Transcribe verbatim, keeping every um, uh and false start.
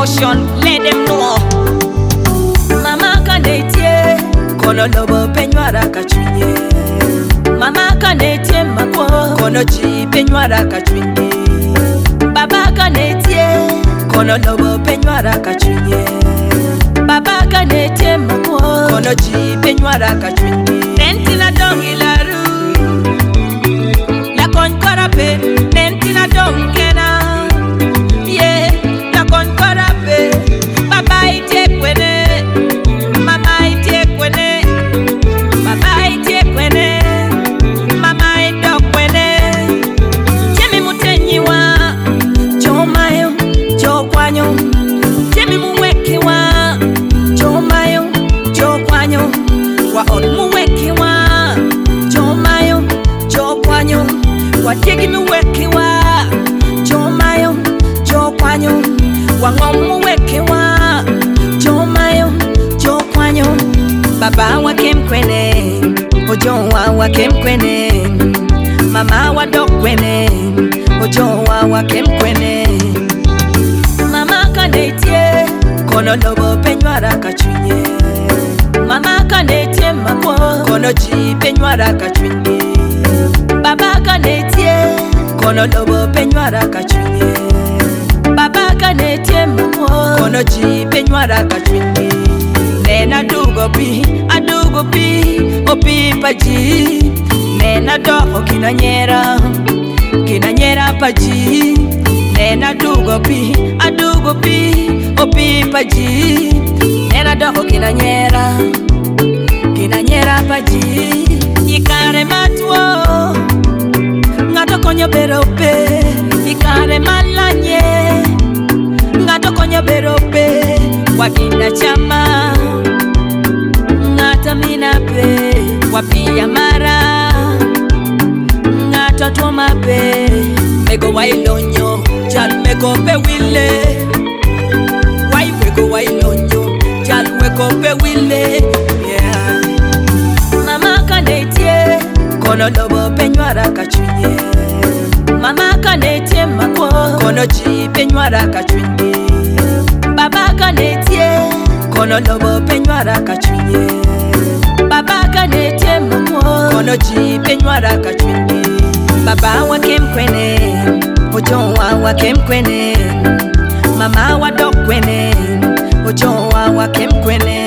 emotion, let them know. Mama kanetie, kono lobo penywara kachunye. Mama kanetie mako, kono chi penywara kachunye. Baba kanetie, kono lobo penywara kachunye. Baba kanetie mako, kono chi penywara kachunye. Nentina dongi laru, la kon korape, nentina dongena. Yeah, la kon korape, baba ite kwene, mama ite kwene, baba ite kwene, mama ito kwene. Jemi mutenyiwa, jo mayo, jo kwanyo. Jemi muwekiwa, jo mayo, jo kwanyo. Wa on muwekiwa, jo mayo, jo kwanyo. Wa tegi muwekiwa, jo mayo, jo kwanyo. Wa ngom muwekiwa, jo mayo, jo kwanyo. Baba wa kemkwene, ojo wa wa kemkwene. Mama wa dokwene, ojo wa wa kemkwene. Mama kanetie, kono lobo penywara kachunye. Mama kanetie mako, kono chi penywara kachunye. Baba kanetie, kono lobo penywara kachunye. Baba kanetie mako, kono chi penywara kachunye. Nena dugo pi, adugo pi, opi paji. Nena doho kinanyera, kinanyera paji. Nena dugo pi, adugo pi, opi paji. Nena doho kinanyera, kinanyera paji. Ikare matuo, ngato konyo berope. Ikare malanye, ngato konyo berope. Wakina chama, ngata minape. Wapia mara, ngata tomape. Mego wailonyo, jal mego pe wile. Wai wego wailonyo, jal wego pe wile. Yeah. Mama kanetie, kono lobo penywara kachunye. Mama kanetie mako, kono chi penywara kachunye. Baba kanetie, kono lobo penywara kachunye. Baba kanetie mako, kono chi penywara kachunye. Baba wa kemkwene, ojo wa wa kemkwene. Mama wa dokwene, ojo wa wa kemkwene.